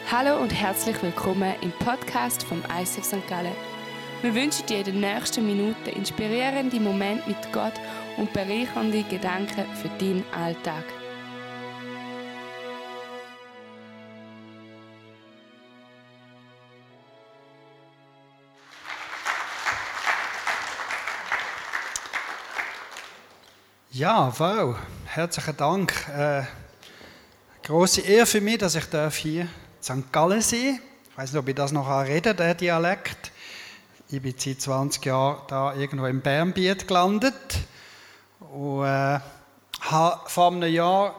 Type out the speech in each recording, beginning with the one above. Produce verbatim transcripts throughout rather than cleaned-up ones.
Hallo und herzlich willkommen im Podcast vom I C F Sankt Gallen. Wir wünschen dir in den nächsten Minuten inspirierende Momente mit Gott und bereichernde Gedanken für deinen Alltag. Ja, wow, herzlichen Dank. Äh, grosse Ehre für mich, dass ich hier in Sankt Gallen sein darf. Ich weiß nicht, ob ich das noch reden, der Dialekt. Ich bin seit zwanzig Jahren da irgendwo im Bernbiet gelandet und äh, habe vor einem Jahr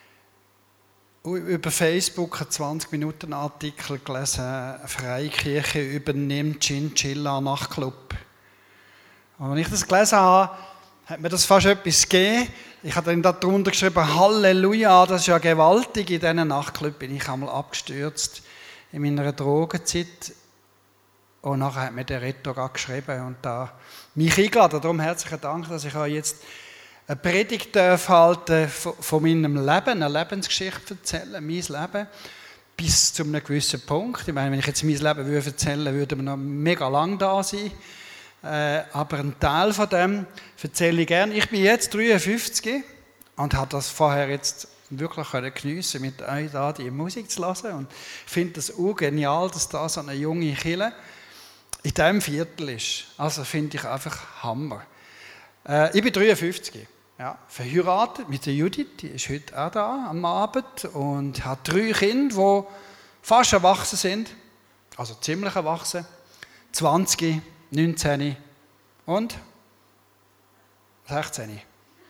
über Facebook einen zwanzig Minuten Artikel gelesen, Freikirche übernimmt Chinchilla Nachtclub. Und als ich das gelesen habe, hat mir das fast etwas gegeben. Ich habe dann darunter geschrieben, Halleluja, das ist ja gewaltig. In diesen Nachtclub bin ich einmal abgestürzt in meiner Drogenzeit. Und nachher hat mir der Reto geschrieben und da mich eingeladen. Darum herzlichen Dank, dass ich euch jetzt eine Predigt halten von meinem Leben, eine Lebensgeschichte erzählen, mein Leben, bis zu einem gewissen Punkt. Ich meine, wenn ich jetzt mein Leben erzählen würde, würden wir noch mega lang da sein. Äh, aber einen Teil von dem erzähle ich gerne. Ich bin jetzt dreiundfünfzig und habe das vorher jetzt wirklich geniessen, mit euch da die Musik zu hören. Und ich finde das auch genial, dass da so eine junge Kirche in diesem Viertel ist. Also finde ich einfach Hammer. Äh, ich bin dreiundfünfzig, ja, verheiratet mit der Judith, die ist heute auch da am Abend und habe drei Kinder, die fast erwachsen sind, also ziemlich erwachsen, zwanzig, neunzehn und sechzehn.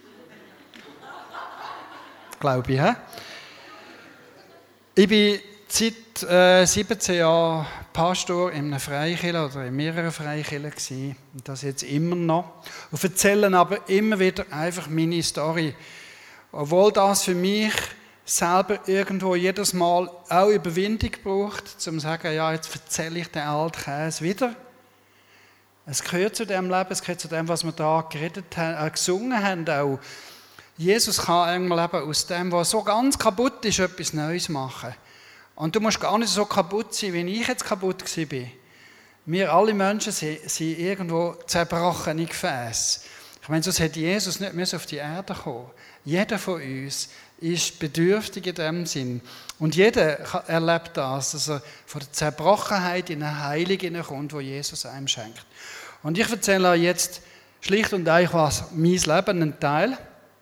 Glaube ich, he? Ich bin seit äh, siebzehn Jahren Pastor in einer Freikirche oder in mehreren Freikirchen gewesen. Und das jetzt immer noch. Und erzählen aber immer wieder einfach meine Story. Obwohl das für mich selber irgendwo jedes Mal auch Überwindung braucht, um zu sagen, ja, jetzt erzähle ich den alten Käse wieder. Es gehört zu dem Leben, es gehört zu dem, was wir da geredet haben, äh, gesungen haben auch. Jesus kann einmal eben aus dem, was so ganz kaputt ist, etwas Neues machen. Und du musst gar nicht so kaputt sein, wie ich jetzt kaputt war. Wir alle Menschen sind, sind irgendwo zerbrochene Gefäße. Ich meine, sonst hätte Jesus nicht auf die Erde kommen. Jeder von uns ist bedürftig in dem Sinn. Und jeder erlebt das, dass er von der Zerbrochenheit in eine Heilung hineinkommt, die Jesus einem schenkt. Und ich erzähle euch jetzt schlicht und einfach was mein Leben, ein Teil.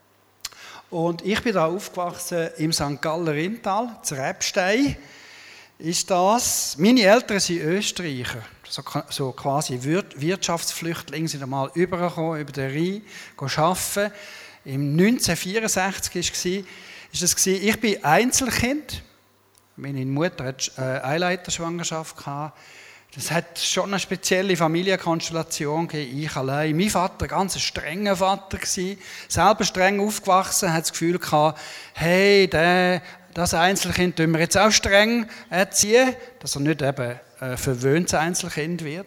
Und ich bin da aufgewachsen im Sankt Galler Rintal, zu Rebstein ist das. Meine Eltern sind Österreicher, so, so quasi Wirtschaftsflüchtlinge, sind einmal rübergekommen über den Rhein, arbeiten. Im neunzehnhundertvierundsechzig war das. Ich bin Einzelkind. Meine Mutter hatte eine Eileiterschwangerschaft. Das hat schon eine spezielle Familienkonstellation gegeben. Ich allein. Mein Vater, ein ganz strenger Vater, selber streng aufgewachsen, hat das Gefühl gehabt, hey, der, das Einzelkind tun wir jetzt auch streng erziehen, dass er nicht eben ein verwöhntes Einzelkind wird.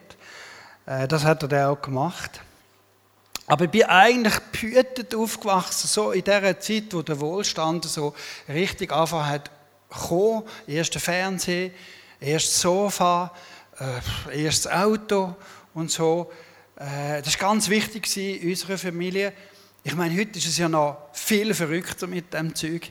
Das hat er dann auch gemacht. Aber ich bin eigentlich behütet aufgewachsen, so in der Zeit, wo der Wohlstand so richtig angefangen hat zu kommen. Erst der Fernseher, erst das Sofa, äh, erst das Auto und so. Äh, das war ganz wichtig in unserer Familie. Ich meine, heute ist es ja noch viel verrückter mit dem Zeug.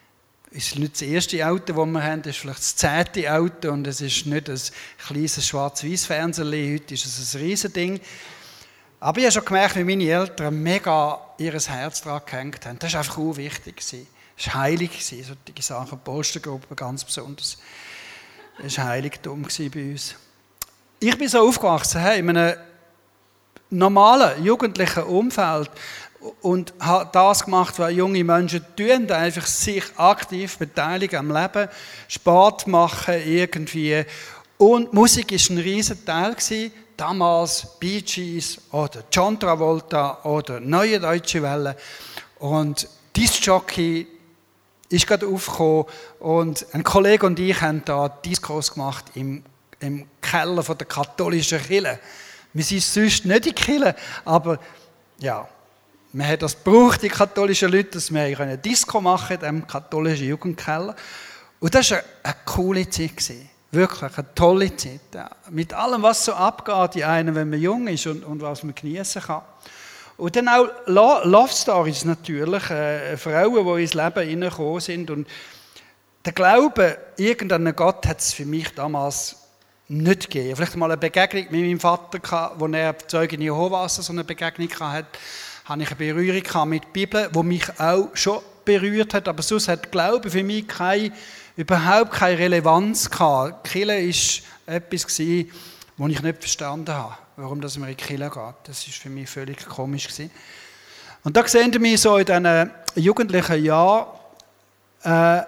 Es ist nicht das erste Auto, das wir haben, es ist vielleicht das zehnte Auto und es ist nicht ein kleines Schwarz-Weiß-Fernseher. Heute ist es ein Riesending. Aber ich habe schon gemerkt, wie meine Eltern mega ihr Herz daran gehängt haben. Das war einfach auch wichtig. Es war heilig, solche Sachen, Postergruppe ganz besonders. Es war Heiligtum bei uns. Ich bin so aufgewachsen in einem normalen, jugendlichen Umfeld und habe das gemacht, was junge Menschen tun, einfach sich aktiv beteiligen am Leben, Sport machen irgendwie. Und Musik war ein riesen Teil. Damals Bee Gees oder John Travolta oder Neue Deutsche Welle. Und Disc-Jockey ist gerade aufgekommen und ein Kollege und ich haben da Discos gemacht im, im Keller von der katholischen Kirche. Wir sind sonst nicht in der Kirche, aber ja, man hat das gebraucht, die katholischen Leute, dass wir eine Disco machen in diesem katholischen Jugendkeller. Und das war eine, eine coole Zeit. Wirklich eine tolle Zeit. Ja. Mit allem, was so abgeht in einem, wenn man jung ist und, und was man genießen kann. Und dann auch Love Stories natürlich, äh, Frauen, die ins Leben hineingekommen sind. Und der Glaube, irgendeinen Gott hat es für mich damals nicht gegeben. Vielleicht mal eine Begegnung mit meinem Vater, wo er Zeugen Jehovas so eine Begegnung hatte, hatte ich eine Berührung mit der Bibel, die mich auch schon berührt hat. Aber sonst hat Glaube für mich keine, überhaupt keine Relevanz gehabt. Die Kirche war etwas, das ich nicht verstanden habe, warum das man in die Kirche geht. Das war für mich völlig komisch. Und da sehen wir mich so in diesen jugendlichen Jahren, äh,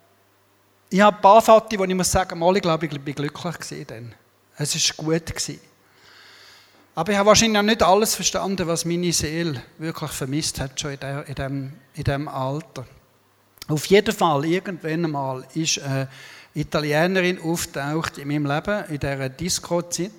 ich habe ein paar Fotos, wo ich muss sagen, mal, ich glaube, ich war glücklich gewesen. Es war gut gewesen. Aber ich habe wahrscheinlich auch nicht alles verstanden, was meine Seele wirklich vermisst hat, schon in diesem in dem Alter. Auf jeden Fall, irgendwann einmal ist eine Italienerin aufgetaucht in meinem Leben, in dieser Disco-Zeit.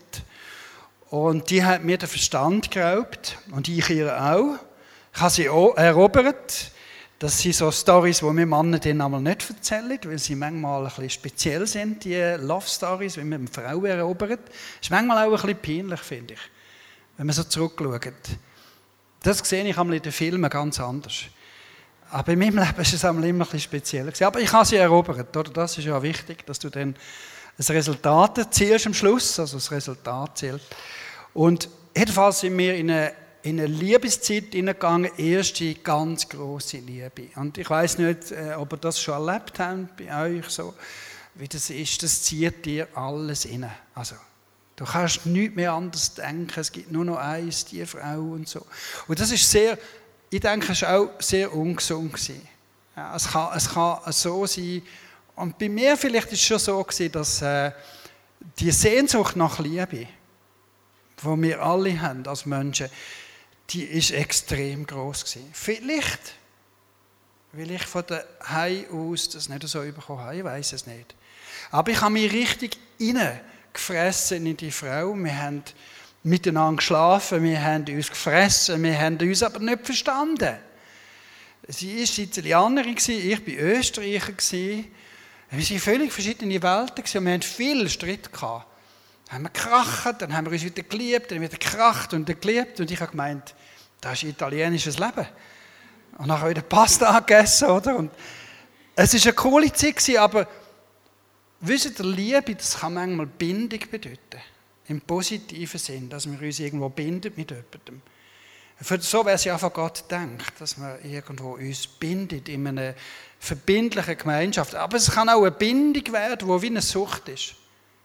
Und die hat mir den Verstand geraubt und ich ihr auch. Ich habe sie erobert. Das sind so Storys, die wir Männer dann einmal nicht erzählen, weil sie manchmal ein bisschen speziell sind, die Love-Stories, wenn man eine Frau erobert. Das ist manchmal auch ein bisschen peinlich, finde ich, wenn man so zurückschaut. Das sehe ich einmal in den Filmen ganz anders. Aber in meinem Leben war es einmal immer ein bisschen speziell. Aber ich habe sie erobert, oder? Das ist ja wichtig, dass du dann ein Resultat erzielst am Schluss, also das Resultat zählt. Und jedenfalls sind wir in eine in eine Liebeszeit hineingegangen, erste ganz grosse Liebe. Und ich weiss nicht, ob ihr das schon erlebt habt bei euch, so, wie das ist, das zieht dir alles rein. Also, du kannst nichts mehr anders denken, es gibt nur noch eins, die Frau und so. Und das ist sehr, ich denke, es war auch sehr ungesund gewesen. Ja, es, kann, es kann so sein. Und bei mir vielleicht war es schon so gewesen, dass äh, die Sehnsucht nach Liebe, die wir alle haben als Menschen, die war extrem gross gewesen. Vielleicht, weil ich von daheim aus das nicht so bekommen habe, ich weiss es nicht. Aber ich habe mich richtig hineingefressen in die Frau. Wir haben miteinander geschlafen, wir haben uns gefressen, wir haben uns aber nicht verstanden. Sie war Italienerin, ich war Österreicher. Wir waren völlig verschiedene Welten und wir hatten viel Streit gehabt. Dann haben wir gekracht, dann haben wir uns wieder geliebt, dann wieder gekracht und dann geliebt. Und ich habe gemeint, das ist italienisches Leben. Und dann habe ich wieder Pasta gegessen, oder? Und es war eine coole Zeit, aber wisst ihr, Liebe, das kann manchmal Bindung bedeuten. Im positiven Sinn, dass wir uns irgendwo binden mit jemandem. So wäre es ja von Gott gedacht, dass man irgendwo uns bindet in einer verbindlichen Gemeinschaft. Aber es kann auch eine Bindung werden, die wie eine Sucht ist.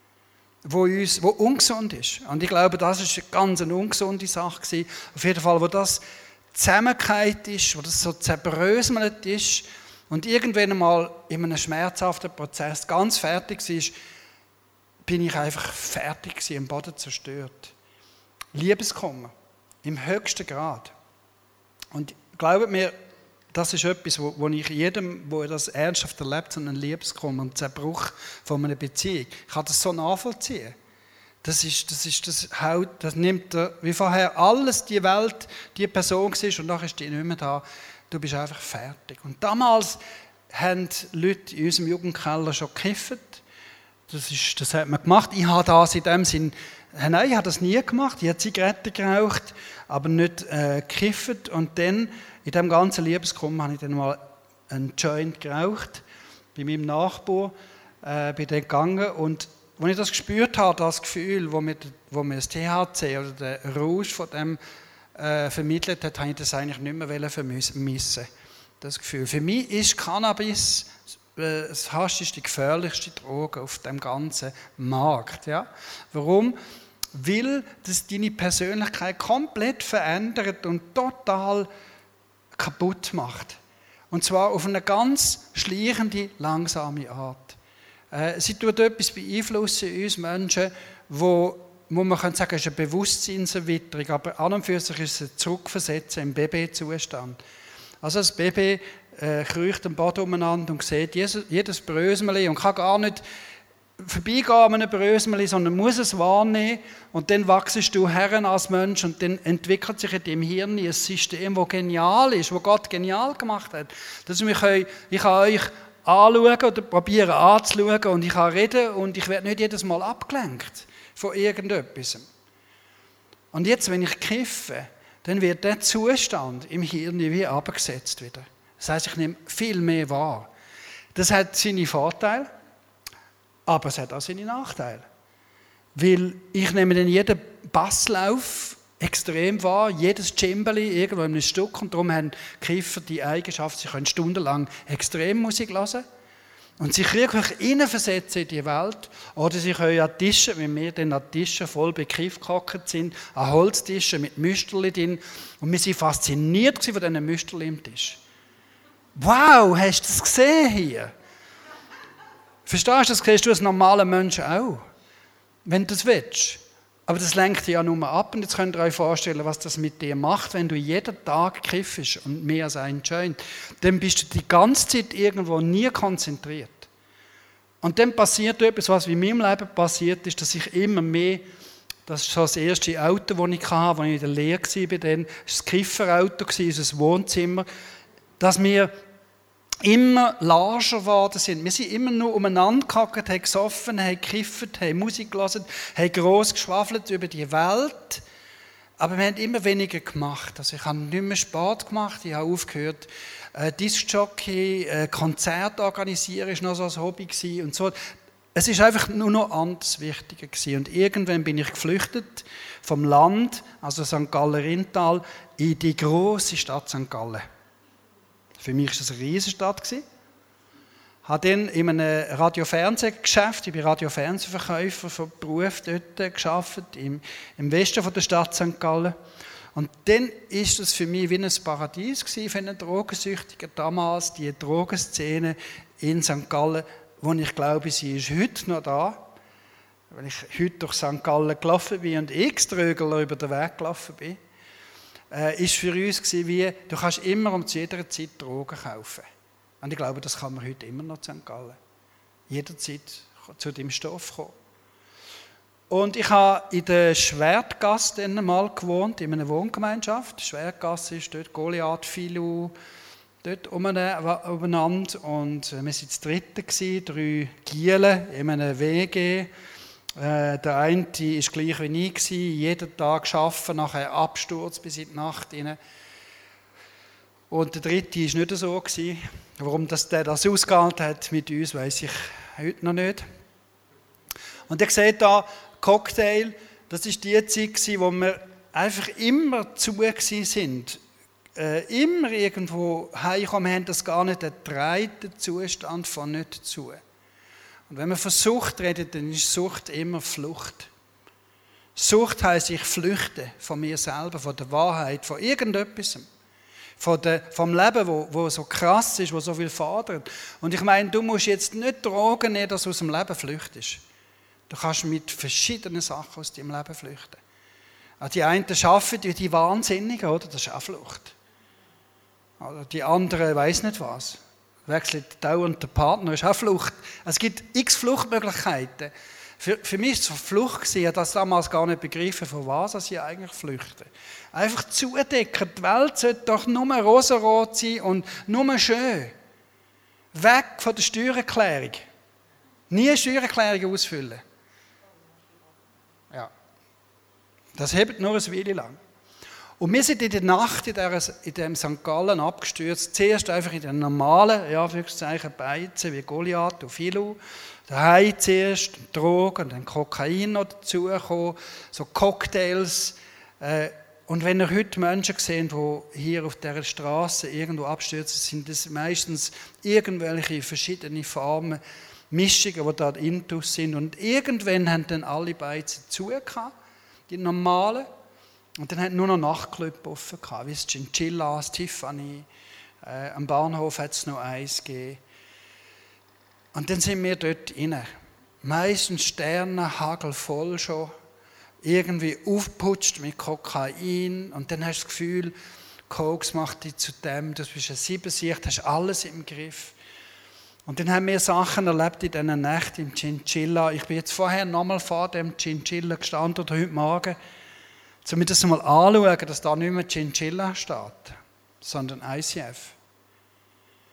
Wo, uns, wo ungesund ist. Und ich glaube, das war eine ganz eine ungesunde Sache gewesen. Auf jeden Fall, wo das zusammengefallen ist, wo das so zerbröselt ist und irgendwann einmal in einem schmerzhaften Prozess ganz fertig war, bin ich einfach fertig gewesen, am Boden zerstört. Liebeskummer, im höchsten Grad. Und glaubt mir, das ist etwas, wo, wo ich jedem, der das ernsthaft erlebt, so einen Liebeskummer und Zerbruch von einer Beziehung, ich kann das so nachvollziehen. Das ist, das ist, das haut, das nimmt er, wie vorher alles, die Welt, die Person war und nachher ist die nicht mehr da. Du bist einfach fertig. Und damals haben Leute in unserem Jugendkeller schon gekifft. Das, ist, das hat man gemacht. Ich habe das in dem Sinn, nein, ich habe das nie gemacht. Ich habe Zigaretten geraucht, aber nicht äh, gekifft. Und dann, in diesem ganzen Liebeskummer, habe ich dann mal einen Joint geraucht. Bei meinem Nachbar äh, bin ich dann gegangen. Und als ich das gespürt habe, das Gefühl, wo mir, wo mir das T H C oder der Rausch von dem äh, vermittelt hat, habe ich das eigentlich nicht mehr vermissen. Das Gefühl. Für mich ist Cannabis äh, das Hasch ist die gefährlichste Droge auf dem ganzen Markt. Ja? Warum? Weil das deine Persönlichkeit komplett verändert und total kaputt macht. Und zwar auf eine ganz schleichende, langsame Art. Äh, sie tut etwas beeinflussen in uns Menschen, wo, wo man kann sagen, es ist eine Bewusstseinserweiterung, aber an und für sich ist es ein Zurückversetzen im Babyzustand. Also das Baby äh, kriecht am Boden umeinander und sieht jedes, jedes Brösmeli und kann gar nicht vorbeigehen an einem Brösmeli, sondern muss es wahrnehmen und dann wachsest du heran als Mensch und dann entwickelt sich in deinem Hirn ein System, das genial ist, das Gott genial gemacht hat. Dass wir können, ich kann euch anschauen oder probieren anzuschauen und ich kann reden und ich werde nicht jedes Mal abgelenkt von irgendetwas. Und jetzt, wenn ich kiffe, dann wird der Zustand im Hirn wie abgesetzt wieder. Das heisst, ich nehme viel mehr wahr. Das hat seine Vorteile, aber es hat auch seine Nachteile. Weil ich nehme dann jeden Basslauf extrem wahr, jedes Cembali irgendwo in einem Stück. Und darum haben Kiffer die Eigenschaft, sie können stundenlang Extremmusik hören und sich wirklich hineinversetzen in die Welt. Oder sie können an Tischen, wenn wir dann an Tischen voll bekifft gehockt sind, an Holztischen mit Müsterli drin. Und wir waren fasziniert von diesen Müsterli im Tisch. Wow, hast du das gesehen hier? Verstehst du, das siehst du als normaler Mensch auch, wenn du das willst. Aber das lenkt dich ja nur ab und jetzt könnt ihr euch vorstellen, was das mit dir macht, wenn du jeden Tag kiffst und mehr als einen Joint. Dann bist du die ganze Zeit irgendwo nie konzentriert. Und dann passiert etwas, was in meinem Leben passiert ist, dass ich immer mehr, das ist so das erste Auto, das ich hatte, als ich in der Lehre war, dann, das war das Kifferauto, unser Wohnzimmer, dass wir immer larger geworden sind. Wir sind immer nur umeinander gehockt, haben gesoffen, haben gekifft, haben Musik gehört, haben gross geschwafelt über die Welt. Aber wir haben immer weniger gemacht. Also ich habe nicht mehr Sport gemacht, ich habe aufgehört, äh, Discjockey, äh, Konzerte organisieren, war noch so ein Hobby gewesen und so. Es ist einfach nur noch anders wichtiger gewesen. Und irgendwann bin ich geflüchtet vom Land, also Sankt Gallen-Rintal, in die grosse Stadt Sankt Gallen. Für mich war das eine Riesenstadt. Ich habe dann in einem Radio-Fernsehgeschäft, ich bin Radio-Fernsehverkäufer von Beruf dort gearbeitet, im, im Westen von der Stadt Sankt Gallen. Und dann war das für mich wie ein Paradies für einen Drogensüchtigen damals, die Drogenszene in Sankt Gallen, wo ich glaube, sie ist heute noch da. Wenn ich heute durch Sankt Gallen gelaufen bin und x-Trögler über den Weg gelaufen bin, äh, ist für uns wie, du kannst immer um zu jeder Zeit Drogen kaufen. Und ich glaube, das kann man heute immer noch in Sankt Gallen. Jederzeit zu dem Stoff kommen. Und ich habe in der Schwertgasse mal gewohnt, in einer Wohngemeinschaft. Die Schwertgasse ist dort Goliath, Filou, dort umeinander. Und wir waren das Dritte, drei Gielen in einem W G. Äh, der eine war gleich wie ich, jeden Tag arbeiten, nachher Absturz bis in die Nacht rein. Und der Dritte war nicht so. Warum das, der das ausgehalten hat mit uns, weiss ich heute noch nicht. Und ihr seht hier, Cocktail, das war die Zeit, wo wir einfach immer zu sind. Äh, immer irgendwo heimkommen, haben das gar nicht ertragen, den Zustand von nicht zu. Und wenn man von Sucht redet, dann ist Sucht immer Flucht. Sucht heisst, ich flüchte von mir selber, von der Wahrheit, von irgendetwas. Von der, vom Leben, wo, wo so krass ist, wo so viel fordert. Und ich meine, du musst jetzt nicht Drogen nehmen, dass du aus dem Leben flüchtest. Du kannst mit verschiedenen Sachen aus deinem Leben flüchten. Die einen arbeiten, die, die Wahnsinnigen, oder? Das ist auch Flucht. Oder die anderen, weiss nicht was. Wechselt dauernd der Partner, ist auch Flucht. Es gibt x Fluchtmöglichkeiten. Für, für mich war es Flucht, ich habe das damals gar nicht begriffen, von was ich eigentlich flüchte. Einfach zudecken, die Welt sollte doch nur rosarot sein und nur schön. Weg von der Steuererklärung. Nie eine Steuererklärung ausfüllen. Ja. Das hebt nur ein Weile lang. Und wir sind in der Nacht in, der, in dem Sankt Gallen abgestürzt. Zuerst einfach in den normalen, ja, Anführungszeichen, Beizen wie Goliath und Filou. Daheim zuerst Drogen und dann Kokain noch dazugekommen, so Cocktails. Äh, und wenn ihr heute Menschen seht, die hier auf dieser Straße irgendwo abstürzen, sind das meistens irgendwelche verschiedene Formen, Mischungen, die da intus sind. Und irgendwann haben dann alle Beizen zugehabt, die normalen. Und dann hat nur noch Nachtclub offen gehabt, wie das Chinchilla, das Tiffany. Äh, am Bahnhof hat es noch eins gegeben. Und dann sind wir dort rein. Meistens Sterne, hagelvoll schon. Irgendwie aufgeputscht mit Kokain. Und dann hast du das Gefühl, Koks macht dich zu dem, du bist ein Siebensicht, hast alles im Griff. Und dann haben wir Sachen erlebt in diesen Nächten im Chinchilla. Ich bin jetzt vorher nochmal vor dem Chinchilla gestanden, oder heute Morgen, um mir das mal anzuschauen, dass da nicht mehr Chinchilla steht, sondern I C F.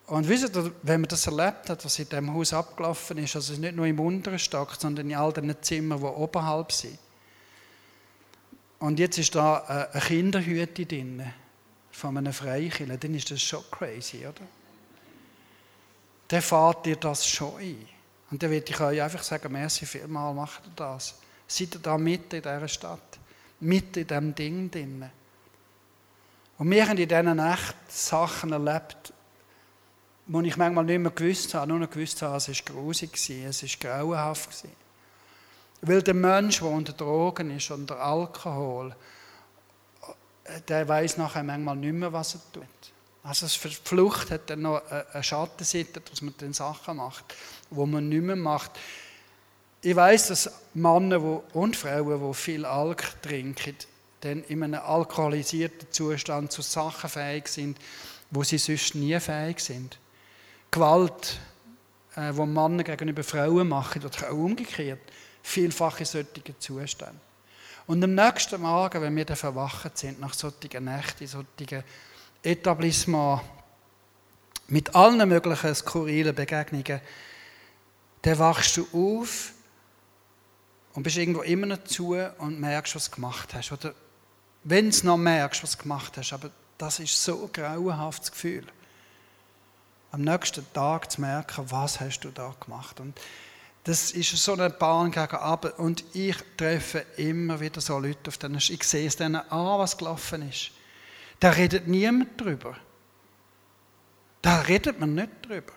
Und wisst ihr, wenn man das erlebt hat, was in diesem Haus abgelaufen ist, also nicht nur im unteren Stock, sondern in all den Zimmern, die oberhalb sind. Und jetzt ist da eine Kinderhütte drin, von einem Freikirche, dann ist das schon crazy, oder? Dann fährt dir das schon ein. Und dann würde ich euch einfach sagen, merci vielmal, macht ihr das. Seid ihr da mitten in dieser Stadt, mitten in diesem Ding drin. Und wir haben in diesen Nächten Sachen erlebt, wo ich manchmal nicht mehr gewusst habe, nur noch gewusst habe, es war grusig, es war grauenhaft. Weil der Mensch, der unter Drogen ist, unter Alkohol, der weiß nachher manchmal nicht mehr, was er tut. Also die Flucht hat dann noch eine Schattenseite, dass man dann Sachen macht, die man nicht mehr macht. Ich weiss, dass Männer und Frauen, die viel Alk trinken, dann in einem alkoholisierten Zustand zu Sachen fähig sind, wo sie sonst nie fähig sind. Gewalt, äh, die Männer gegenüber Frauen machen, oder auch umgekehrt, vielfach in solchen Zuständen. Und am nächsten Morgen, wenn wir dann verwacht sind, nach solchen Nächten, in solchen Etablissements, mit allen möglichen skurrilen Begegnungen, dann wachst du auf und bist irgendwo immer noch zu und merkst, was du gemacht hast. Oder wenn du noch merkst, was du gemacht hast, aber das ist so ein grauenhaftes Gefühl. Am nächsten Tag zu merken, was hast du da gemacht. Und das ist so eine Bahn gegen runter. Und ich treffe immer wieder so Leute auf denen. Ich sehe es denen an, was gelaufen ist. Da redet niemand drüber. Da redet man nicht drüber.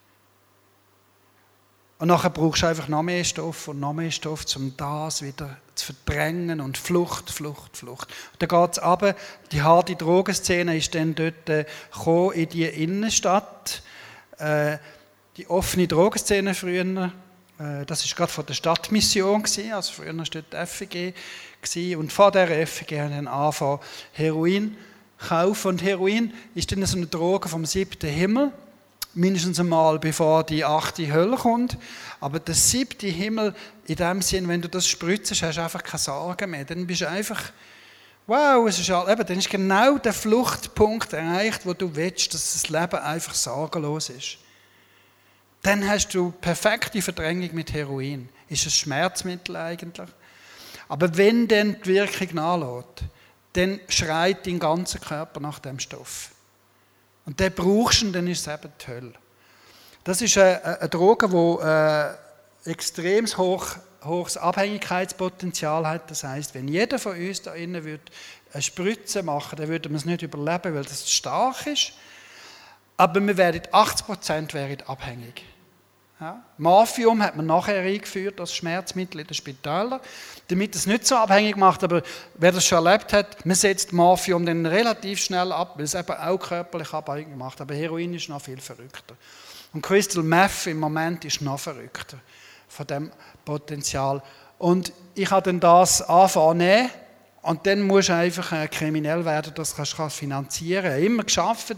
Und nachher brauchst du einfach noch mehr Stoff und noch mehr Stoff, um das wieder zu verdrängen und Flucht, Flucht, Flucht. Und dann geht es runter. Die harte Drogenszene ist dann dort äh, gekommen in die Innenstadt. Äh, die offene Drogenszene früher, äh, das war gerade von der Stadtmission, also früher war dort die F E G gewesen. Und vor dieser F E G haben dann angefangen, Heroin zu kaufen. Und Heroin ist dann so eine Droge vom siebten Himmel. Mindestens einmal, bevor die achte Hölle kommt. Aber der siebte Himmel, in dem Sinn, wenn du das spritzt, hast du einfach keine Sorgen mehr. Dann bist du einfach, wow, es ist all, eben, dann ist genau der Fluchtpunkt erreicht, wo du willst, dass das Leben einfach sorgenlos ist. Dann hast du perfekte Verdrängung mit Heroin. Ist ein Schmerzmittel eigentlich. Aber wenn dann die Wirkung nachlässt, dann schreit dein ganzer Körper nach dem Stoff. Und den brauchst du, dann ist es eben die Hölle. Das ist eine, eine Droge, die äh, extrem hoch, hohes Abhängigkeitspotenzial hat. Das heisst, wenn jeder von uns da innen würde eine Spritze machen, dann würde man es nicht überleben, weil das zu stark ist. Aber wir werden achtzig Prozent wären abhängig. Ja? Morphium hat man nachher eingeführt als Schmerzmittel in den Spitälern, damit es nicht so abhängig macht. Aber wer das schon erlebt hat, man setzt Morphium dann relativ schnell ab, weil es eben auch körperlich abhängig macht. Aber Heroin ist noch viel verrückter. Und Crystal Meth im Moment ist noch verrückter von dem Potenzial. Und ich habe dann das angefangen zu nehmen. Und dann musst du einfach äh, kriminell werden, dass du das finanzieren kannst. Immer gearbeitet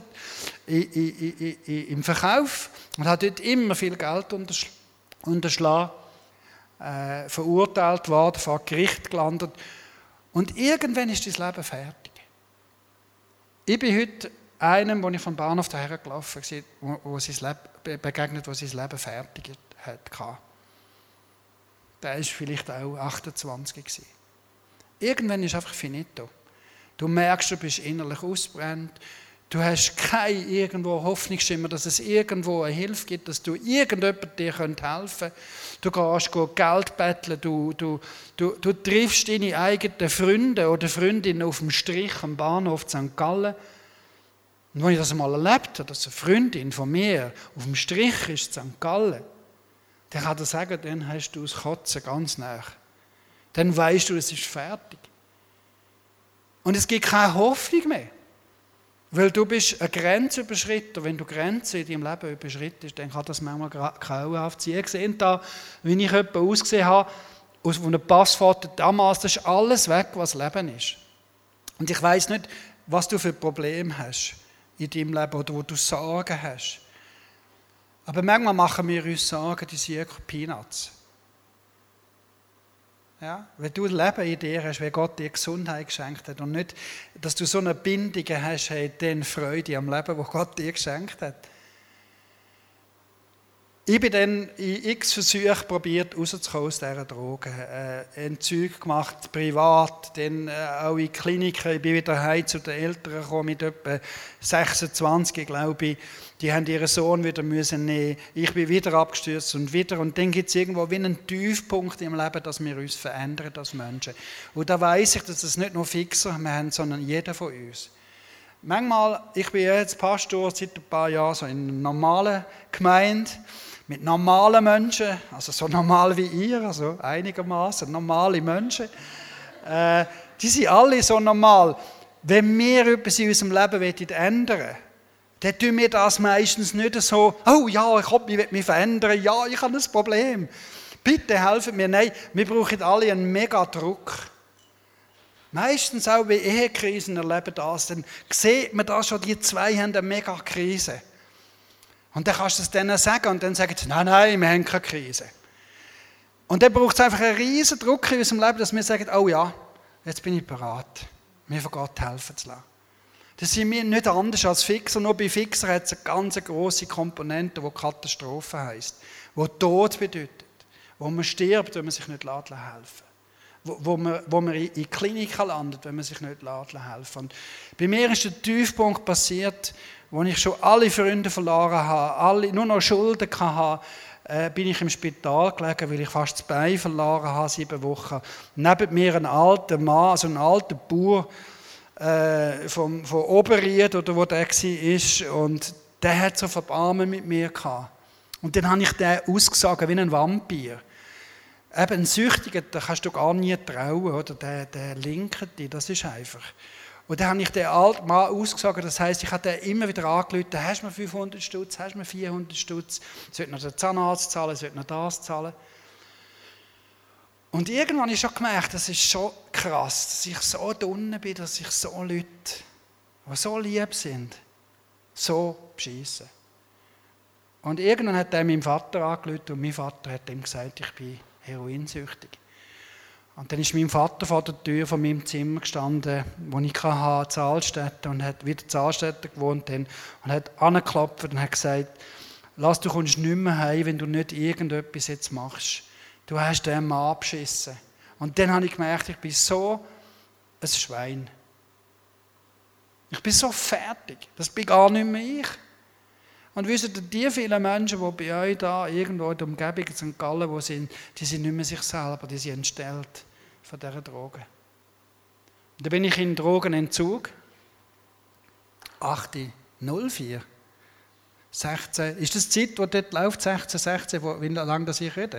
im Verkauf und hat dort immer viel Geld untersch- unterschlagen, äh, verurteilt worden, vor Gericht gelandet. Und irgendwann ist dein Leben fertig. Ich bin heute einem, wo ich vom Bahnhof daher gelaufen bin, wo, wo sein Leben begegnet, wo sein Leben fertig hatte. Der war vielleicht auch achtundzwanzig gewesen. Irgendwann ist einfach finito. Du merkst, du bist innerlich ausgebrannt. Du hast keine irgendwo Hoffnungsschimmer, dass es irgendwo eine Hilfe gibt, dass du irgendjemand dir helfen könnte. Du gehst Geld betteln, du, du, du, du triffst deine eigenen Freunde oder Freundinnen auf dem Strich am Bahnhof Sankt Gallen. Und wenn ich das einmal erlebt habe, dass eine Freundin von mir auf dem Strich ist, Sankt Gallen, dann kann ich sagen, dann hast du das Kotzen ganz nah. Dann weißt du, es ist fertig. Und es gibt keine Hoffnung mehr. Weil du bist eine Grenze überschritten. Wenn du Grenzen in deinem Leben überschrittest, dann kann das manchmal grauenhaft sein. Ihr seht da, wie ich jemanden ausgesehen habe, aus einem Passfoto damals, das ist alles weg, was Leben ist. Und ich weiss nicht, was du für Probleme hast in deinem Leben oder wo du Sorgen hast. Aber manchmal machen wir uns Sorgen, die sind Peanuts. Ja, wenn du ein Leben in dir hast, wenn Gott dir Gesundheit geschenkt hat und nicht, dass du so eine Bindung hast, hey, dann Freude am Leben, das Gott dir geschenkt hat. Ich bin dann in x Versuchen probiert, rauszukommen aus dieser Droge. Äh, Entzug gemacht, privat, dann äh, auch in Kliniken. Ich bin wieder heim zu den Eltern gekommen, mit etwa sechsundzwanzig, glaube ich. Die haben ihren Sohn wieder müssen nehmen. Ich bin wieder abgestürzt und wieder. Und dann gibt es irgendwo wie einen Tiefpunkt im Leben, dass wir uns verändern als Menschen. Und da weiss ich, dass es nicht nur Fixer wir haben, sondern jeder von uns. Manchmal, ich bin jetzt Pastor seit ein paar Jahren so in einer normalen Gemeinde, mit normalen Menschen, also so normal wie ihr, also einigermaßen normale Menschen. Äh, die sind alle so normal. Wenn wir etwas in unserem Leben ändern wollen, dann tun wir das meistens nicht so, oh ja, ich hoffe, ich will mich verändern, ja, ich habe ein Problem. Bitte helfen mir. Nein, wir brauchen alle einen mega Druck. Meistens auch bei Ehekrisen erleben das, dann sieht man da schon, die zwei haben eine mega Krise. Und dann kannst du es denen sagen und dann sagen sie, nein, nein, wir haben keine Krise. Und dann braucht es einfach einen riesen Druck in unserem Leben, dass wir sagen, oh ja, jetzt bin ich bereit, mir von Gott helfen zu lassen. Das sind wir nicht anders als Fixer, nur bei Fixer hat es eine ganz grosse Komponente, die Katastrophe heisst, die Tod bedeutet, wo man stirbt, wenn man sich nicht helfen lässt. Wo, wo, man, wo man in die Klinik landet, wenn man sich nicht helfen lässt. Und bei mir ist der Tiefpunkt passiert, wo ich schon alle Freunde verloren habe, alle, nur noch Schulden hatte, äh, bin ich im Spital gelegen, weil ich fast das Bein verloren habe, sieben Wochen. Neben mir ein alter Mann, also ein alter Bauer äh, vom, von Oberried, oder wo der war, und der hat so Verbarmen mit mir gehabt. Und dann habe ich den ausgesagt wie ein Vampir. Eben ein Süchtiger, da kannst du gar nie trauen, oder? Der, der linkt dich, das ist einfach. Und dann habe ich den alten Mann ausgesagt, das heisst, ich habe den immer wieder angerufen, hast du mir fünfhundert Stutz, hast du mir vierhundert Stutz, sollte noch den Zahnarzt zahlen, sollte noch das zahlen. Und irgendwann habe ich schon gemerkt, das ist schon krass, dass ich so drinnen bin, dass ich so Leute, die so lieb sind, so beschissen. Und irgendwann hat er meinen Vater angerufen und mein Vater hat ihm gesagt, ich bin heroinsüchtig. Und dann ist mein Vater vor der Tür von meinem Zimmer gestanden, wo ich hatte, Zahlstätte, und hat wieder Zahlstätte gewohnt und hat angeklopft und hat gesagt, lass, du kommst nicht mehr heim, wenn du nicht irgendetwas jetzt machst. Du hast den Mann abgeschissen. Und dann habe ich gemerkt, ich bin so ein Schwein. Ich bin so fertig. Das bin gar nicht mehr ich. Und wisst ihr, die vielen Menschen, die bei euch da irgendwo in der Umgebung in Sankt Gallen wo sind, die sind nicht mehr sich selber, die sind entstellt von dieser Drogen. Und dann bin ich in Drogenentzug. acht null vier sechzehn. Ist das die Zeit, die dort läuft, sechzehn, sechzehn, wo, wie lange das ich rede?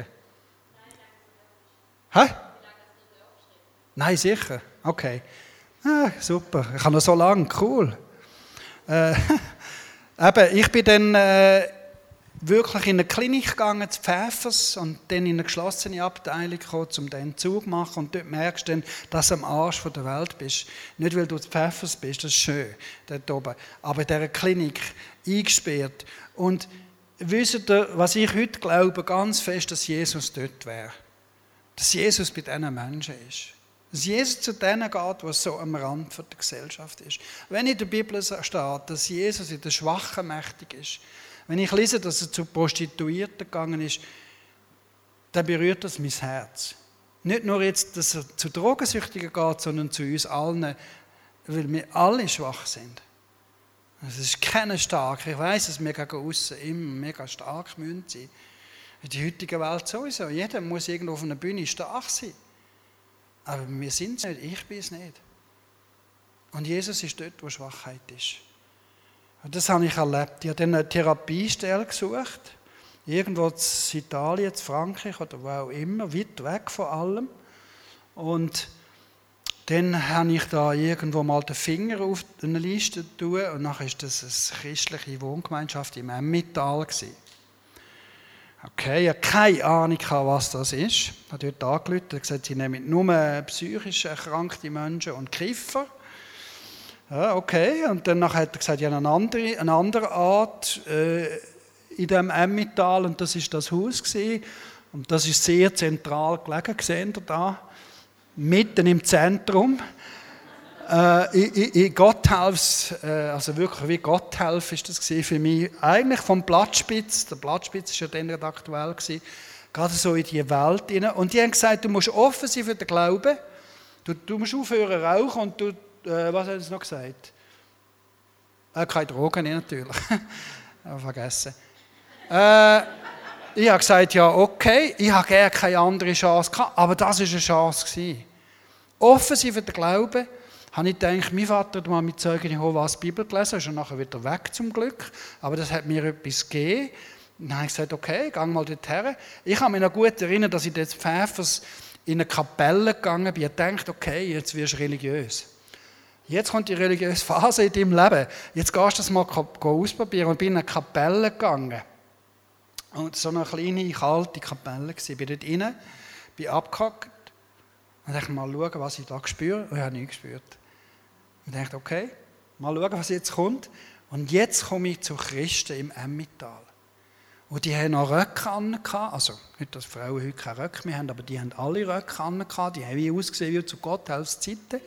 Hä? Nein, sicher. Okay. Ah, super. Ich habe noch so lange. Cool. Äh, Eben, ich bin dann äh, wirklich in eine Klinik gegangen, zu Pfäffers, und dann in eine geschlossene Abteilung gekommen, um den Entzug zu machen. Und dort merkst du dann, dass du am Arsch der Welt bist. Nicht, weil du zu Pfäffers bist, das ist schön, dort oben. Aber in dieser Klinik eingesperrt. Und wisst ihr, was ich heute glaube, ganz fest, dass Jesus dort wäre. Dass Jesus bei diesen Menschen ist. Dass Jesus zu denen geht, die so am Rand der Gesellschaft ist. Wenn in der Bibel steht, dass Jesus in den Schwachen mächtig ist, wenn ich lese, dass er zu Prostituierten gegangen ist, dann berührt das mein Herz. Nicht nur jetzt, dass er zu Drogensüchtigen geht, sondern zu uns allen, weil wir alle schwach sind. Es ist keiner stark. Ich weiss, dass wir gegen aussen immer mega stark sein müssen. In der heutigen Welt sowieso. Jeder muss irgendwo auf einer Bühne stark sein. Aber wir sind es nicht, ich bin es nicht. Und Jesus ist dort, wo Schwachheit ist. Und das habe ich erlebt. Ich habe dann eine Therapiestelle gesucht, irgendwo in Italien, in Frankreich oder wo auch immer, weit weg von allem. Und dann habe ich da irgendwo mal den Finger auf eine Liste tun und dann war das eine christliche Wohngemeinschaft im Emmental. Okay, ich habe keine Ahnung, was das ist. Ich habe dort angerufen und gesagt, sie nehmen nur psychisch erkrankte Menschen und Kiffer. Ja, okay, und dann hat er gesagt, ja, eine andere, eine andere Art äh, in diesem Emmental, und das war das Haus gewesen. Und das ist sehr zentral gelegen, seht ihr da, mitten im Zentrum. Äh, in, in, in Gotthelfs, äh, also wirklich wie Gotthelf ist das für mich, eigentlich vom Blattspitz, der Blattspitz war ja dann nicht aktuell, gewesen, gerade so in die Welt hinein. Und die haben gesagt, du musst offen sein für den Glauben, du, du musst aufhören rauchen und du, äh, was haben sie noch gesagt? Äh, keine Drogen, nicht natürlich. Aber vergessen. Äh, ich habe gesagt, ja okay, ich habe gerne keine andere Chance gehabt, aber das war eine Chance gewesen. Offen sein für den Glauben, habe ich gedacht, mein Vater hat mal mit Zeugen Jehovas Bibel gelesen, ist er nachher wieder weg zum Glück, aber das hat mir etwas gegeben. Dann habe ich gesagt, okay, geh mal dorthin. Ich kann mich noch gut erinnern, dass ich dort in Pfäfers in eine Kapelle gegangen bin und dachte, okay, jetzt wirst du religiös. Jetzt kommt die religiöse Phase in deinem Leben. Jetzt gehst du das mal ausprobieren und bin in eine Kapelle gegangen. Und so eine kleine, kalte Kapelle. Ich bin dort rein, bin abgehackt und dachte, mal schauen, was ich da spüre. Und ich habe nichts gespürt. Und ich dachte, okay, mal schauen, was jetzt kommt. Und jetzt komme ich zu Christen im Emmental. Und die haben noch Röcke an, also nicht, dass Frauen heute keine Röcke mehr haben, aber die haben alle Röcke an, die haben wie ausgesehen wie zu Gotthelfszeiten.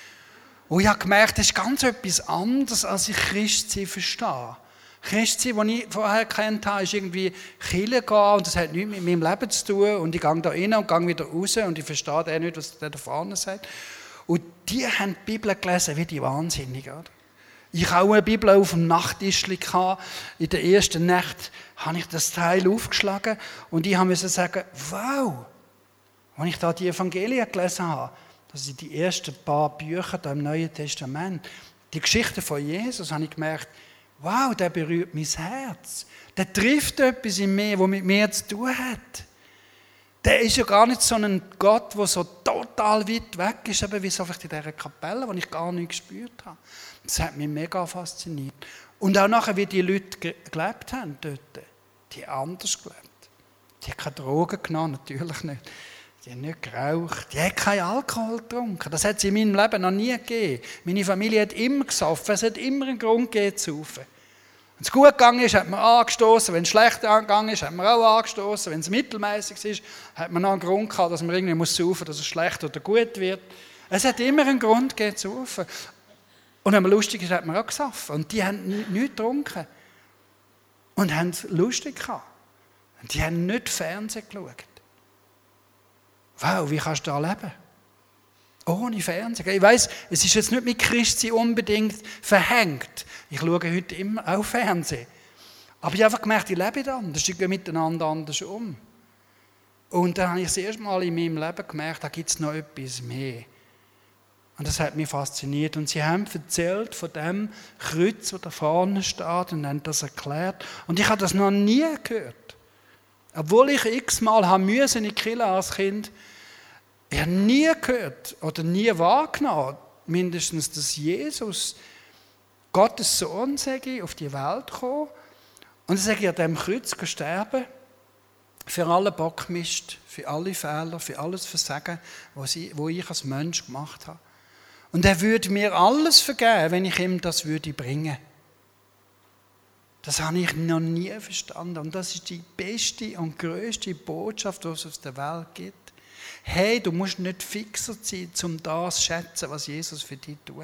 Und ich habe gemerkt, das ist ganz etwas anderes, als ich Christsein verstehe. Christsein, das ich vorher kennt habe, ist irgendwie Kirche gehen und das hat nichts mit meinem Leben zu tun und ich gehe da rein und gehe wieder raus und ich verstehe auch nicht, was der da vorne sagt. Und die haben die Bibel gelesen wie die Wahnsinnigen, oder? Ich hatte auch eine Bibel auf dem Nachttisch. In der ersten Nacht habe ich das Teil aufgeschlagen und ich musste sagen, wow, als ich da die Evangelien gelesen habe, das sind die ersten paar Bücher da im Neuen Testament, die Geschichte von Jesus, habe ich gemerkt, wow, der berührt mein Herz. Der trifft etwas in mir, das mit mir zu tun hat. Der ist ja gar nicht so ein Gott, der so total weit weg ist, eben wie so vielleicht in dieser Kapelle, wo ich gar nichts gespürt habe. Das hat mich mega fasziniert. Und auch nachher, wie die Leute gelebt haben dort. Die haben anders gelebt. Die haben keine Drogen genommen, natürlich nicht. Die haben nicht geraucht. Die haben keinen Alkohol getrunken. Das hat es in meinem Leben noch nie gegeben. Meine Familie hat immer gesoffen. Es hat immer einen Grund gegeben zu saufen. Wenn es gut gegangen ist, hat man angestoßen. Wenn es schlecht gegangen ist, hat man auch angestoßen. Wenn es mittelmäßig ist, hat man noch einen Grund gehabt, dass man irgendwie muss saufen, dass es schlecht oder gut wird. Es hat immer einen Grund gegeben zu saufen. Und wenn man lustig ist, hat man auch gesoffen. Und die haben nichts getrunken. Und haben es lustig gehabt. Und die haben nicht Fernsehen geschaut. Wow, wie kannst du da leben? Ohne Fernsehen. Ich weiss, es ist jetzt nicht mit Christsein unbedingt verhängt. Ich schaue heute immer auch Fernsehen. Aber ich habe einfach gemerkt, ich lebe anders. Ich gehe miteinander anders um. Und dann habe ich das erste Mal in meinem Leben gemerkt, da gibt es noch etwas mehr. Und das hat mich fasziniert. Und sie haben erzählt von dem Kreuz, das da vorne steht, und haben das erklärt. Und ich habe das noch nie gehört. Obwohl ich x-mal haben müssen in die Kirche als Kind, ich habe nie gehört oder nie wahrgenommen, mindestens, dass Jesus, Gottes Sohn, sage ich, auf die Welt kam und sage ich, an diesem Kreuz sterben, für alle Bockmist, für alle Fehler, für alles Versagen, was ich, was ich als Mensch gemacht habe. Und er würde mir alles vergeben, wenn ich ihm das würde bringen. Das habe ich noch nie verstanden. Und das ist die beste und grösste Botschaft, die es auf der Welt gibt. Hey, du musst nicht fixer sein, um das zu schätzen, was Jesus für dich tut.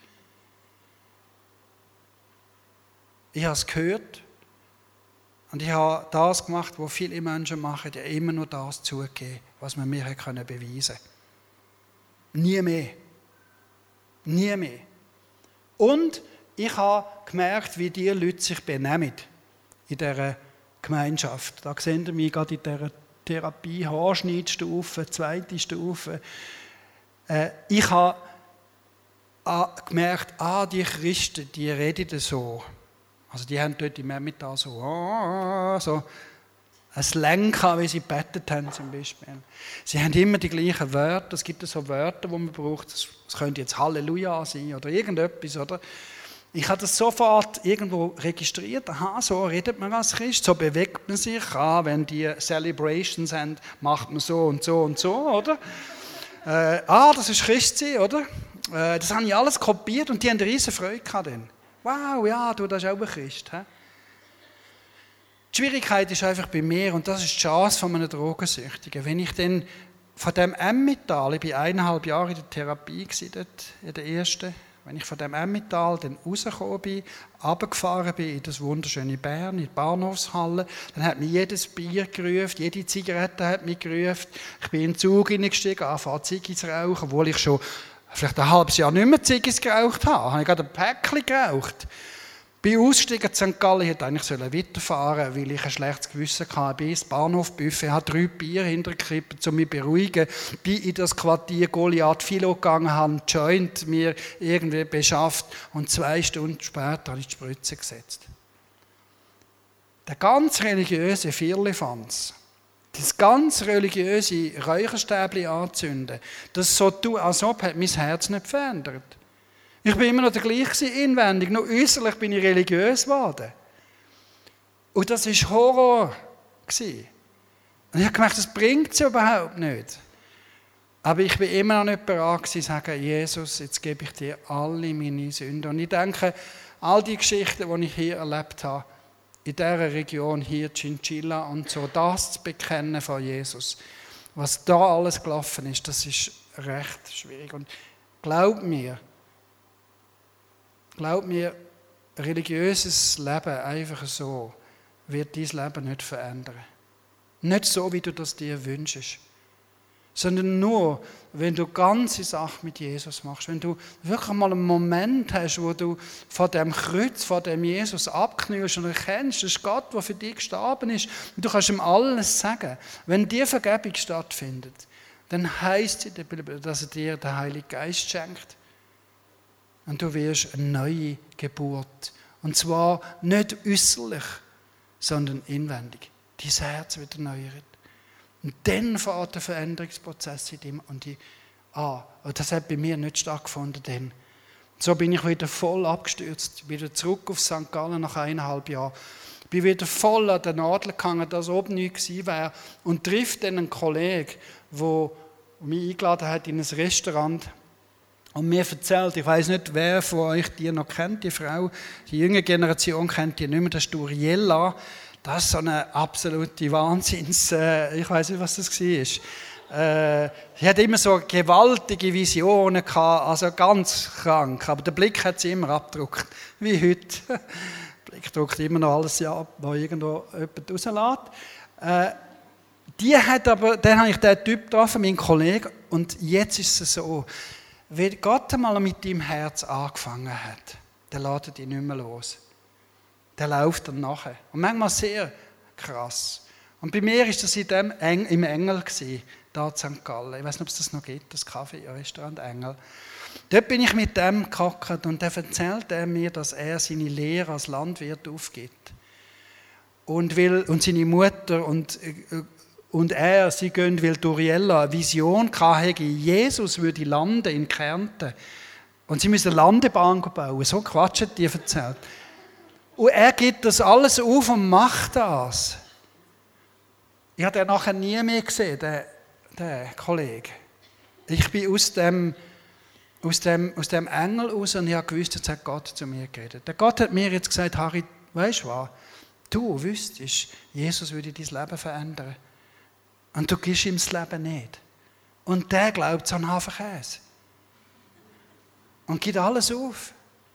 Ich habe es gehört und ich habe das gemacht, was viele Menschen machen, die immer nur das zugeben, was man mir beweisen konnte. Nie mehr. Nie mehr. Und ich habe gemerkt, wie die Leute sich benehmen in dieser Gemeinschaft. Da sehen wir mich gerade in dieser Therapie, Haarschnittstufe, zweite Stufe. Äh, ich habe gemerkt, ah, die Christen, die reden so. Also die haben dort im Emmental so, ah, so ein Slang gehabt, wie sie gebetet haben zum Beispiel. Sie haben immer die gleichen Wörter. Es gibt so Wörter, die man braucht. Es könnte jetzt Halleluja sein oder irgendetwas, oder? Ich habe das sofort irgendwo registriert. Aha, so redet man als Christ, so bewegt man sich. Ah, wenn die Celebrations haben, macht man so und so und so, oder? Äh, ah, das ist Christsein, oder? Äh, das habe ich alles kopiert und die haben eine riesen Freude gehabt dann. Wow, ja, du, das ist auch ein Christ. He? Die Schwierigkeit ist einfach bei mir, und das ist die Chance von einem Drogensüchtigen. Wenn ich dann von dem Emmental, ich war eineinhalb Jahre in der Therapie dort, in der ersten. Wenn ich von dem Emmental dann rausgekommen bin, runtergefahren bin in das wunderschöne Bern, in die Bahnhofshalle, dann hat mich jedes Bier gerufen, jede Zigarette hat mich gerufen. Ich bin in den Zug hineingestiegen, angefangen Ziggis zu rauchen, obwohl ich schon vielleicht ein halbes Jahr nicht mehr Ziggis geraucht habe. Habe ich gerade ein Päckchen geraucht. Bin ausgestiegen, Sankt Gallen hätte eigentlich weiterfahren sollen, weil ich ein schlechtes Gewissen hatte. Bin ins Bahnhofbuffet, habe drei Bier hintergekippt, um mich zu beruhigen. Bin in das Quartier Goliath Philo gegangen, habe einen Joint mir irgendwie beschafft und zwei Stunden später habe ich die Spritze gesetzt. Der ganz religiöse Firlefanz, das ganz religiöse Räucherstäbchen anzünden, das so tun, als ob, hat mein Herz nicht verändert. Ich bin immer noch der gleiche inwendig, nur äußerlich bin ich religiös geworden. Und das war Horror. Und ich habe gemerkt, das bringt es überhaupt nicht. Aber ich bin immer noch nicht bereit zu sagen, Jesus, jetzt gebe ich dir alle meine Sünden. Und ich denke, all die Geschichten, die ich hier erlebt habe, in dieser Region, hier Chinchilla und so, das zu bekennen von Jesus, was da alles gelaufen ist, das ist recht schwierig. Und glaub mir, Glaub mir, religiöses Leben einfach so wird dein Leben nicht verändern. Nicht so, wie du das dir wünschst. Sondern nur, wenn du ganze Sachen mit Jesus machst. Wenn du wirklich mal einen Moment hast, wo du von dem Kreuz, von dem Jesus abknüllst und erkennst, das ist Gott, der für dich gestorben ist. Und du kannst ihm alles sagen. Wenn dir Vergebung stattfindet, dann heisst es in der Bibel, dass er dir den Heiligen Geist schenkt. Und du wirst eine neue Geburt. Und zwar nicht äußerlich, sondern inwendig. Dein Herz wird erneuert. Und dann fährt der Veränderungsprozess in dir und die an. Und das hat bei mir nicht stattgefunden. Dann. So bin ich wieder voll abgestürzt. Wieder zurück auf Sankt Gallen nach eineinhalb Jahren. Ich bin wieder voll an der Nadel gehangen, dass oben nichts gewesen wäre. Und trifft dann einen Kollegen, der mich eingeladen hat in ein Restaurant. Und mir erzählt, ich weiss nicht, wer von euch die noch kennt, die Frau, die jüngere Generation kennt die nicht mehr, das ist Uriella. Das ist so eine absolute Wahnsinns, äh, ich weiss nicht, was das war. Äh, sie hat immer so gewaltige Visionen gehabt, also ganz krank, aber der Blick hat sie immer abgedruckt, wie heute. Der Blick druckt immer noch alles ab, was irgendwo jemand rauslässt. Äh, die hat aber, dann habe ich den Typ getroffen, meinen Kollegen, und jetzt ist es so, wenn Gott einmal mit deinem Herz angefangen hat, dann lässt er dich nicht mehr los. Dann läuft er nachher. Und manchmal sehr krass. Und bei mir war das in dem Eng, im Engel, gewesen, da in Sankt Gallen. Ich weiß nicht, ob es das noch gibt, das Kaffee-Restaurant Engel. Dort bin ich mit dem gehockt und dann erzählt er mir, dass er seine Lehre als Landwirt aufgibt. Und, will, und seine Mutter und... Und er, sie gehen, weil Uriella eine Vision hatte, Jesus würde landen in Kärnten. Und sie müssen eine Landebahn bauen. So Quatsch hat die erzählt. Und er gibt das alles auf und macht das. Ich habe den nachher nie mehr gesehen, den, den Kollegen. Ich bin aus dem, aus, dem, aus dem Engel raus und ich habe gewusst, jetzt hat Gott zu mir geredet. Der Gott hat mir jetzt gesagt, Harry, weißt du was? Du wüsstest, Jesus würde dein Leben verändern. Und du gibst ihm das Leben nicht. Und der glaubt an Hafenkäse. Und gibt alles auf.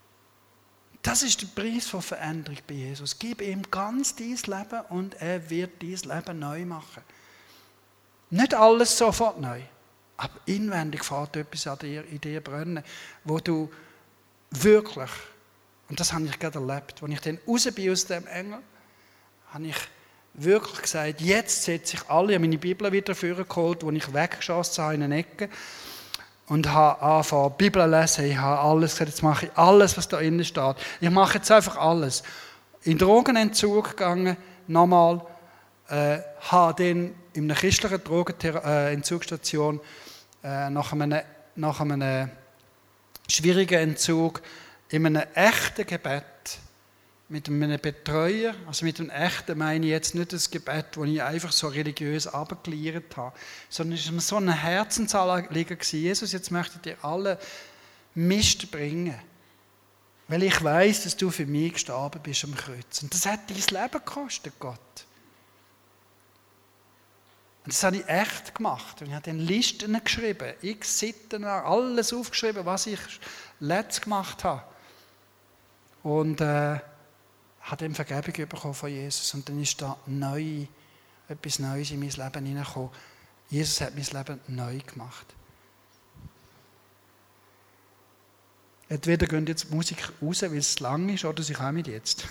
Das ist der Preis von Veränderung bei Jesus. Gib ihm ganz dein Leben und er wird dein Leben neu machen. Nicht alles sofort neu, aber inwendig fährt etwas an dir, in dir brennen, wo du wirklich, und das habe ich gerade erlebt, als ich dann raus bin aus dem Engel, habe ich wirklich gesagt, jetzt setze ich alle, meine Bibel wieder vorgeholt, die ich weggeschossen habe in eine Ecke und habe angefangen, Bibel zu lesen, ich habe alles gesagt, jetzt mache ich alles, was da innen steht. Ich mache jetzt einfach alles. In Drogenentzug gegangen, nochmal, äh, habe dann in einer christlichen Drogenentzugstation äh, nach, einem, nach einem schwierigen Entzug in einem echten Gebet mit einem Betreuer, also mit einem echten meine ich jetzt nicht das Gebet, das ich einfach so religiös abgeklärt habe, sondern es war so ein Herzensanliegen gewesen. Jesus, jetzt möchte ich dir alle Mist bringen, weil ich weiss, dass du für mich gestorben bist am Kreuz. Und das hat dein Leben gekostet, Gott. Und das habe ich echt gemacht. Und ich habe dann Listen geschrieben, x Seiten lang, alles aufgeschrieben, was ich letztes gemacht habe. Und äh, habe dann Vergebung bekommen von Jesus. Und dann ist da neu, etwas Neues in mein Leben hineingekommen. Jesus hat mein Leben neu gemacht. Entweder gehen jetzt die Musik raus, weil es zu lang ist, oder sie kommen jetzt.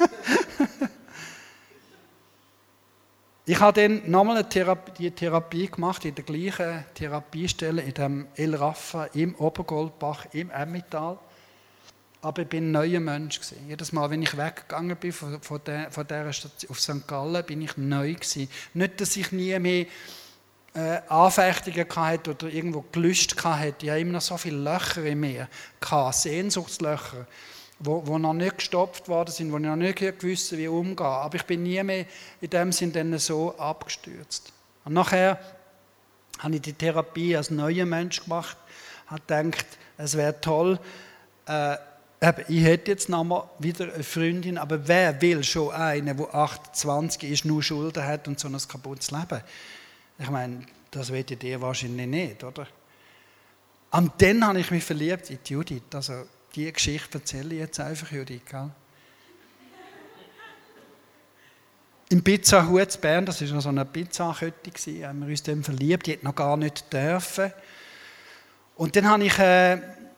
Ich habe dann nochmal eine Therapie, die Therapie gemacht, in der gleichen Therapiestelle, in dem El Rafa, im Obergoldbach, im Emmental. Aber ich bin ein neuer Mensch gewesen. Jedes Mal, wenn ich weggegangen bin von, von, der, von dieser Station auf Sankt Gallen, bin ich neu gewesen. Nicht, dass ich nie mehr äh, Anfechtungen hatte oder irgendwo Gelüste hatte. Ich hatte immer noch so viele Löcher in mir, Sehnsuchtslöcher, wo, wo noch nicht gestopft worden sind, wo ich noch nicht gewusst wie umgehen. Aber ich bin nie mehr in dem Sinne so abgestürzt. Und nachher habe ich die Therapie als neuer Mensch gemacht, habe gedacht, es wäre toll, äh, ich hätte jetzt noch mal wieder eine Freundin, aber wer will schon eine, die achtundzwanzig ist, nur Schulden hat und so ein kaputtes Leben? Ich meine, das wollt ihr wahrscheinlich nicht, oder? Und dann habe ich mich verliebt in die Judith. Also, diese Geschichte erzähle ich jetzt einfach, Judith. Gell? Im Pizza Hut in Bern, das war noch so eine Pizzakette, haben wir uns dann verliebt, die hätte noch gar nicht dürfen. Und dann habe ich... Äh,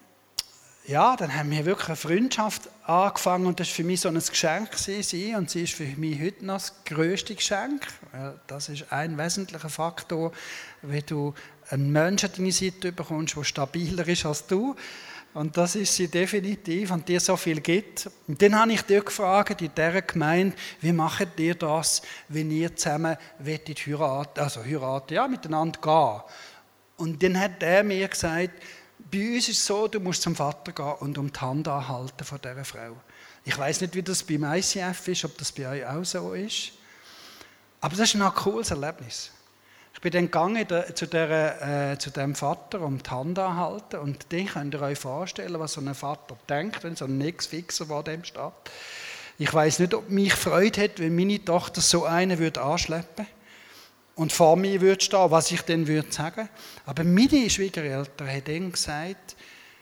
Ja, dann haben wir wirklich eine Freundschaft angefangen und das war für mich so ein Geschenk gewesen. Und sie ist für mich heute noch das grösste Geschenk. Das ist ein wesentlicher Faktor, wenn du einen Menschen an deine Seite bekommst, der stabiler ist als du. Und das ist sie definitiv und dir so viel gibt. Und dann habe ich dir gefragt, in dieser Gemeinde, wie macht ihr das, wenn ihr zusammen heiraten, also heiraten, ja, miteinander gehen. Und dann hat er mir gesagt, bei uns ist es so, du musst zum Vater gehen und um die Hand anhalten von dieser Frau. Ich weiss nicht, wie das beim I C F ist, ob das bei euch auch so ist. Aber das ist ein cooles Erlebnis. Ich bin dann gegangen zu, der, äh, zu dem Vater um die Hand anhalten und den könnt ihr euch vorstellen, was so ein Vater denkt, wenn so ein Nix-Fixer vor dem steht. Ich weiss nicht, ob mich Freude hat, wenn meine Tochter so einen würde anschleppen und vor mir würde stehen, was ich dann würde sagen. Aber meine Schwiegereltern haben dann gesagt,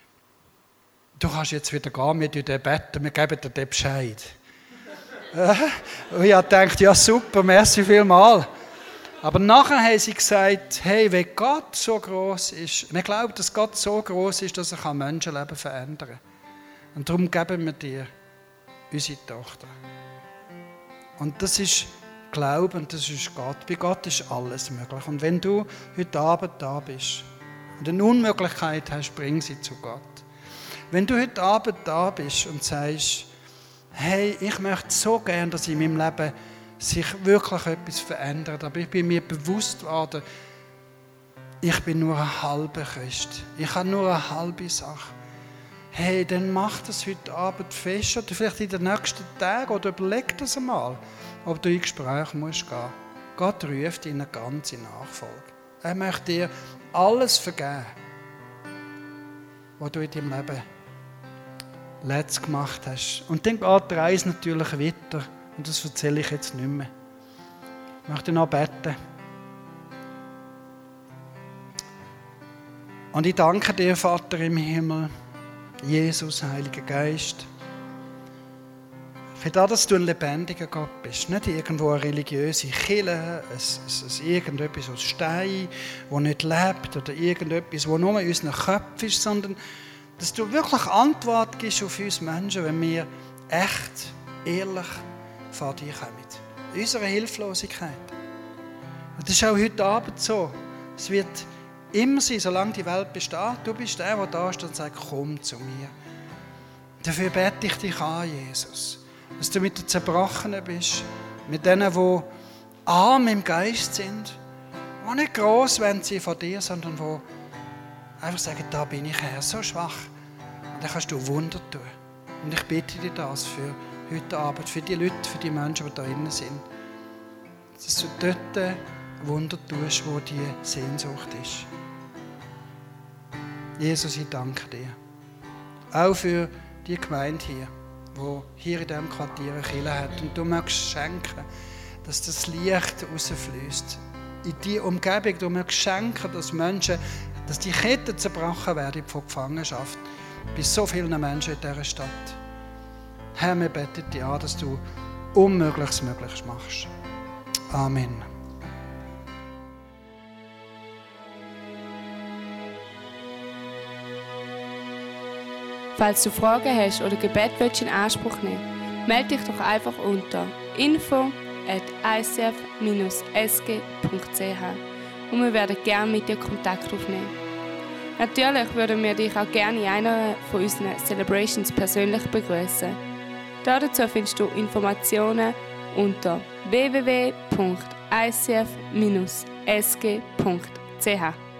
du kannst jetzt wieder gehen, wir beten, wir geben dir den Bescheid. Und ich habe gedacht, ja super, merci vielmals. Aber nachher haben sie gesagt, hey, wenn Gott so gross ist, wir glauben, dass Gott so gross ist, dass er Menschenleben verändern kann. Und darum geben wir dir unsere Tochter. Und das ist Glauben, und das ist Gott. Bei Gott ist alles möglich. Und wenn du heute Abend da bist und eine Unmöglichkeit hast, bring sie zu Gott. Wenn du heute Abend da bist und sagst, hey, ich möchte so gern, dass in meinem Leben sich wirklich etwas verändert, aber ich bin mir bewusst geworden, ich bin nur ein halber Christ. Ich habe nur eine halbe Sache. Hey, dann mach das heute Abend fest oder vielleicht in den nächsten Tagen oder überleg das einmal, ob du in Gespräch musst gehen. Gott ruft in eine ganze Nachfolge. Er möchte dir alles vergeben, was du in deinem Leben letzt gemacht hast. Und dann geht die Reise natürlich weiter. Und das erzähle ich jetzt nicht mehr. Ich möchte noch beten. Und ich danke dir, Vater im Himmel, Jesus, Heiliger Geist, für das, dass du ein lebendiger Gott bist. Nicht irgendwo eine religiöse Kirche, es ist irgendetwas aus Stein, das nicht lebt, oder irgendetwas, das nur in unseren Köpfen ist, sondern dass du wirklich Antwort gibst auf uns Menschen, wenn wir echt, ehrlich vor dir kommen. Unsere Hilflosigkeit. Und das ist auch heute Abend so. Es wird immer sein, solange die Welt besteht. Du bist der, der da steht und sagt, komm zu mir. Dafür bete ich dich an, Jesus. Dass du mit den Zerbrochenen bist, mit denen, die arm im Geist sind, die nicht gross sind von dir, sondern die einfach sagen, da bin ich Herr, so schwach. Und dann kannst du Wunder tun. Und ich bitte dir das für heute Abend, für die Leute, für die Menschen, die da drinnen sind. Dass du dort Wunder tust, wo die Sehnsucht ist. Jesus, ich danke dir. Auch für die Gemeinde hier, die hier in diesem Quartier eine Kirche hat. Und du möchtest schenken, dass das Licht rausfließt. in die Umgebung, die wir schenken, dass Menschen, dass die Ketten zerbrochen werden von Gefangenschaft bei so vielen Menschen in dieser Stadt. Herr, wir beten dich an, dass du Unmögliches möglich machst. Amen. Falls du Fragen hast oder Gebet willst in Anspruch nehmen, melde dich doch einfach unter info at i c f dash s g punkt c h und wir werden gerne mit dir Kontakt aufnehmen. Natürlich würden wir dich auch gerne in einer von unseren Celebrations persönlich begrüßen. Dazu findest du Informationen unter w w w punkt i c f dash s g punkt c h.